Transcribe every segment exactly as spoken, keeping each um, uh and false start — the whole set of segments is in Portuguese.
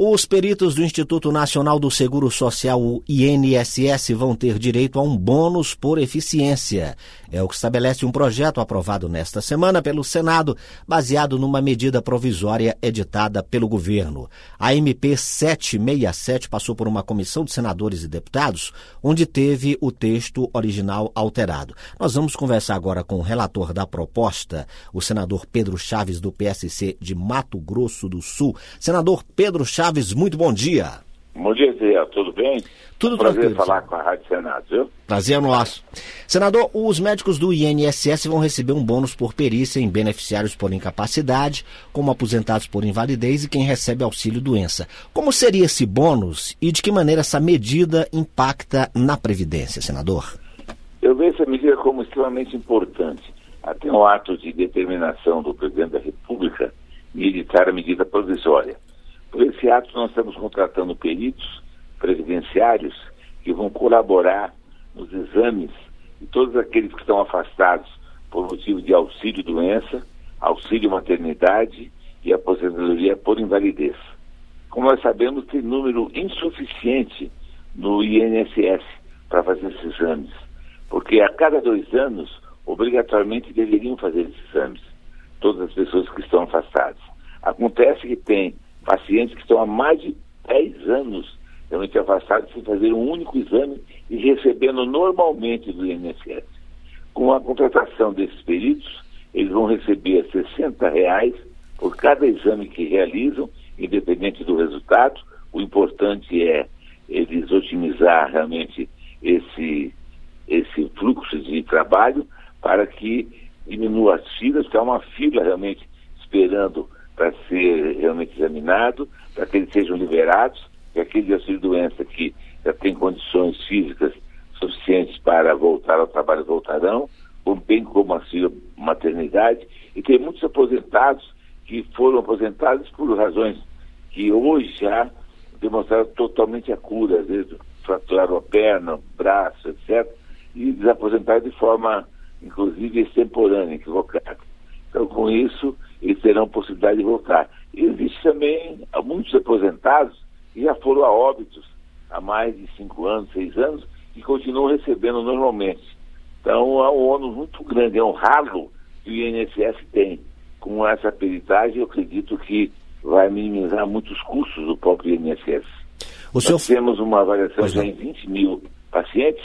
Os peritos do Instituto Nacional do Seguro Social, o I N S S, vão ter direito a um bônus por eficiência. É o que estabelece um projeto aprovado nesta semana pelo Senado, baseado numa medida provisória editada pelo governo. A M P setecentos e sessenta e sete passou por uma comissão de senadores e deputados, onde teve o texto original alterado. Nós vamos conversar agora com o relator da proposta, o senador Pedro Chaves, do P S C de Mato Grosso do Sul. Senador Pedro Chaves, muito bom dia. Bom dia, Zé. Tudo bem? Tudo Prazer tranquilo. falar com a Rádio Senado, viu? Prazer nosso. Senador, os médicos do I N S S vão receber um bônus por perícia em beneficiários por incapacidade, como aposentados por invalidez e quem recebe auxílio-doença. Como seria esse bônus e de que maneira essa medida impacta na Previdência, senador? Eu vejo essa medida como extremamente importante. Até um ato de determinação do presidente da República em editar a medida provisória. Por esse ato, nós estamos contratando peritos previdenciários que vão colaborar nos exames de todos aqueles que estão afastados por motivo de auxílio-doença, auxílio-maternidade e aposentadoria por invalidez. Como nós sabemos, tem número insuficiente no I N S S para fazer esses exames, porque a cada dois anos, obrigatoriamente deveriam fazer esses exames, todas as pessoas que estão afastadas. Acontece que tem pacientes que estão há mais de dez anos realmente afastados sem fazer um único exame e recebendo normalmente do I N S S. Com a contratação desses peritos, eles vão receber sessenta reais por cada exame que realizam, independente do resultado. O importante é eles otimizar realmente esse, esse fluxo de trabalho para que diminua as filas, que há uma fila realmente esperando para ser realmente examinado, para que eles sejam liberados, que aqueles de auxílio-doença que já têm condições físicas suficientes para voltar ao trabalho voltarão, bem como auxílio-maternidade, e tem muitos aposentados que foram aposentados por razões que hoje já demonstraram totalmente a cura, às vezes fraturaram a perna, o braço, etcétera, e desaposentaram de forma, inclusive, extemporânea, equivocada. Então, com isso, eles terão possibilidade de voltar. E existe também muitos aposentados que já foram a óbitos há mais de cinco anos, seis anos, e continuam recebendo normalmente. Então, é um ônus muito grande, é um ralo que o I N S S tem. Com essa peritagem, eu acredito que vai minimizar muitos custos do próprio I N S S. O Nós senhor... temos uma avaliação já em vinte mil pacientes,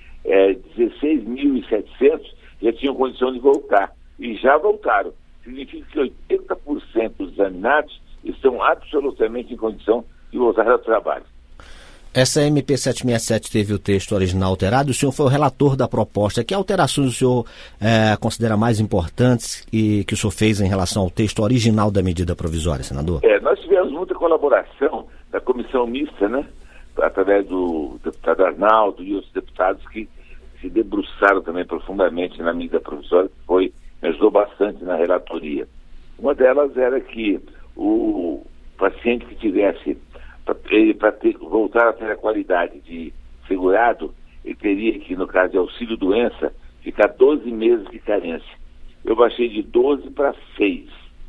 é, dezesseis mil e setecentos já tinham condição de voltar, e já voltaram. Significa que oitenta por cento dos examinados estão absolutamente em condição de voltar ao trabalho. Essa M P setecentos e sessenta e sete teve o texto original alterado, o senhor foi o relator da proposta. Que alterações o senhor é, considera mais importantes e que o senhor fez em relação ao texto original da medida provisória, senador? É, nós tivemos muita colaboração da comissão mista, né? Através do deputado Arnaldo e outros deputados que se debruçaram também profundamente na medida provisória, que foi, me ajudou bastante na relatoria. Uma delas era que o paciente que tivesse, para voltar a ter a qualidade de segurado, ele teria que, no caso de auxílio-doença, ficar doze meses de carência. Eu baixei de doze para seis.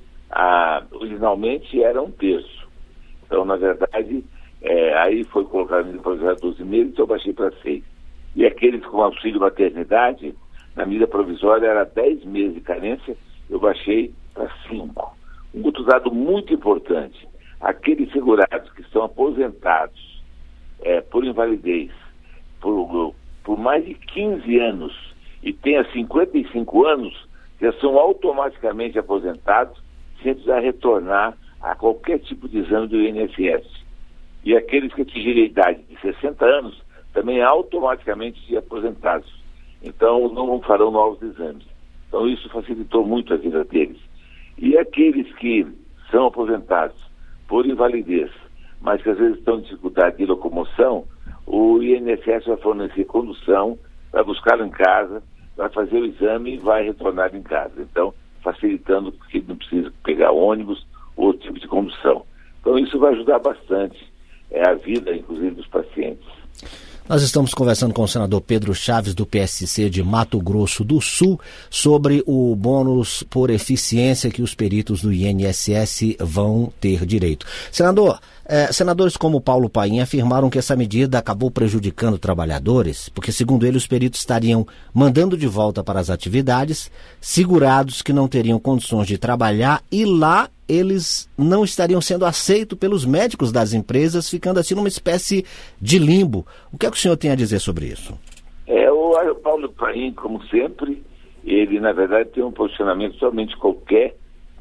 Ah, originalmente era um terço. Então, na verdade, é, aí foi colocado no projeto doze meses, então eu baixei para seis. E aqueles com auxílio-maternidade, na medida provisória era dez meses de carência, eu baixei para cinco. Um outro dado muito importante, aqueles segurados que estão aposentados é, por invalidez por, por mais de quinze anos e tenha cinquenta e cinco anos, já são automaticamente aposentados sem precisar retornar a qualquer tipo de exame do I N S S. E aqueles que atingirem a idade de sessenta anos também automaticamente aposentados. Então, não farão novos exames. Então, isso facilitou muito a vida deles. E aqueles que são aposentados por invalidez, mas que às vezes estão em dificuldade de locomoção, o I N S S vai fornecer condução, vai buscá-lo em casa, vai fazer o exame e vai retornar em casa. Então, facilitando porque não precisa pegar ônibus ou outro tipo de condução. Então, isso vai ajudar bastante é, a vida, inclusive, dos pacientes. Nós estamos conversando com o senador Pedro Chaves, do P S C de Mato Grosso do Sul, sobre o bônus por eficiência que os peritos do I N S S vão ter direito. Senador, eh, senadores como Paulo Paim afirmaram que essa medida acabou prejudicando trabalhadores, porque, segundo ele, os peritos estariam mandando de volta para as atividades segurados que não teriam condições de trabalhar, e lá eles não estariam sendo aceitos pelos médicos das empresas, ficando assim numa espécie de limbo. O que é que o senhor tem a dizer sobre isso? É, o Paulo Paim, como sempre, ele, na verdade, tem um posicionamento somente qualquer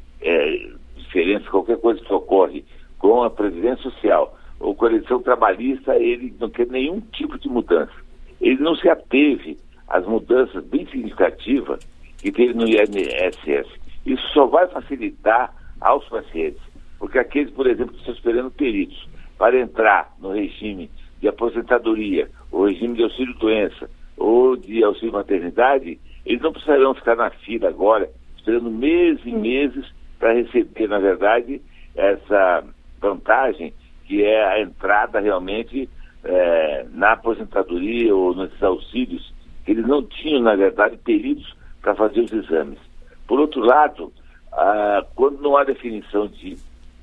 é, diferença, qualquer coisa que ocorre com a Previdência Social ou com a eleição trabalhista, ele não quer nenhum tipo de mudança. Ele não se ateve às mudanças bem significativas que teve no I N S S. Isso só vai facilitar aos pacientes, porque aqueles, por exemplo, que estão esperando peritos para entrar no regime de aposentadoria, ou regime de auxílio-doença, ou de auxílio-maternidade, eles não precisarão ficar na fila agora, esperando meses e meses para receber, na verdade, essa vantagem, que é a entrada realmente é, na aposentadoria ou nesses auxílios, que eles não tinham, na verdade, peritos para fazer os exames. Por outro lado, Ah, quando não há definição de,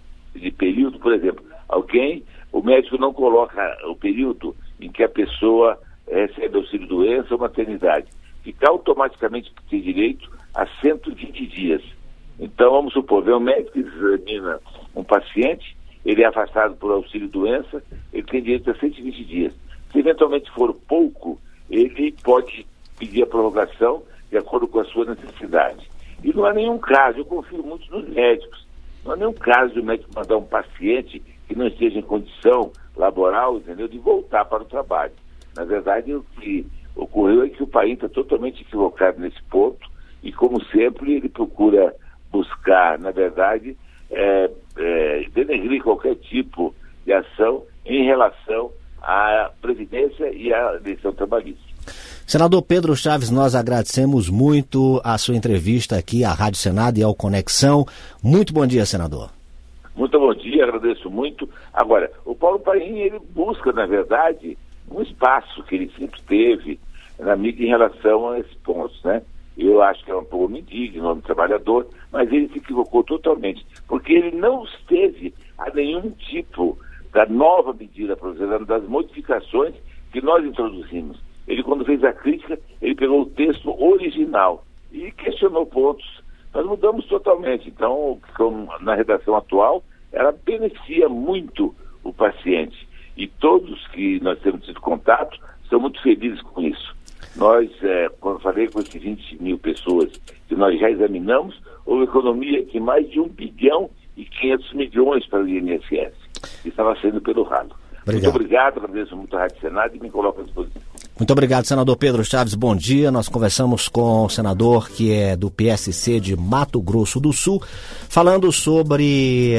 de período, por exemplo, alguém, o médico não coloca o período em que a pessoa recebe auxílio-doença ou maternidade, fica automaticamente tem direito a cento e vinte dias. Então, vamos supor, vem um médico que examina um paciente, ele é afastado por auxílio-doença, ele tem direito a cento e vinte dias. Se eventualmente for pouco, ele pode pedir a prorrogação de acordo com a sua necessidade. E não há nenhum caso, eu confio muito nos médicos, não há nenhum caso de o médico mandar um paciente que não esteja em condição laboral, entendeu, de voltar para o trabalho. Na verdade, o que ocorreu é que o país está totalmente equivocado nesse ponto e, como sempre, ele procura buscar, na verdade, é, é, denegrir qualquer tipo de ação em relação à Previdência e à eleição trabalhista. Senador Pedro Chaves, nós agradecemos muito a sua entrevista aqui à Rádio Senado e ao Conexão. Muito bom dia, senador. Muito bom dia, agradeço muito. Agora, o Paulo Paim, ele busca, na verdade, um espaço que ele sempre teve na mídia em relação a esses pontos, né? Eu acho que é um pouco indigno, um trabalhador, mas ele se equivocou totalmente, porque ele não esteve a nenhum tipo da nova medida provisória, das modificações que nós introduzimos. Ele, quando fez a crítica, ele pegou o texto original e questionou pontos. Nós mudamos totalmente. Então, como na redação atual, ela beneficia muito o paciente. E todos que nós temos tido contato são muito felizes com isso. Nós, é, quando falei com esses vinte mil pessoas que nós já examinamos, houve economia de mais de um bilhão e quinhentos milhões para o I N S S. Que estava sendo pelo ralo. Obrigado. Muito obrigado, agradeço muito a Rádio Senado e me coloco à disposição. Muito obrigado, senador Pedro Chaves, bom dia. Nós conversamos com o senador que é do P S C de Mato Grosso do Sul, falando sobre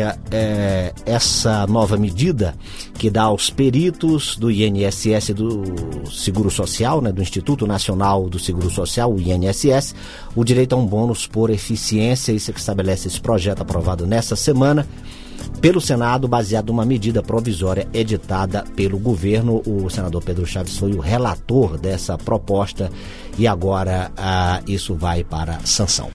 é, essa nova medida que dá aos peritos do I N S S do Seguro Social, né, do Instituto Nacional do Seguro Social, o I N S S, o direito a um bônus por eficiência. Isso é que estabelece esse projeto aprovado nesta semana pelo Senado, baseado numa medida provisória editada pelo governo. O senador Pedro Chaves foi o relator dessa proposta e agora ah, isso vai para sanção.